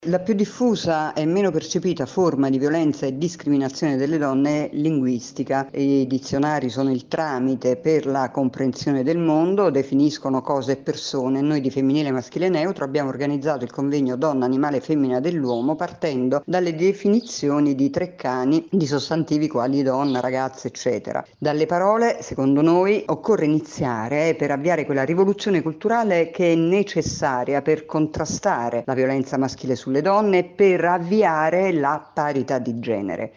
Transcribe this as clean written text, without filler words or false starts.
La più diffusa e meno percepita forma di violenza e discriminazione delle donne è linguistica. I dizionari sono il tramite per la comprensione del mondo, definiscono cose e persone. Noi di Femminile Maschile Neutro abbiamo organizzato il convegno Donna, Animale e Femmina dell'Uomo partendo dalle definizioni di Treccani di sostantivi quali donna, ragazza, eccetera. Dalle parole, secondo noi, occorre iniziare per avviare quella rivoluzione culturale che è necessaria per contrastare la violenza maschile sulle donne e per avviare la parità di genere.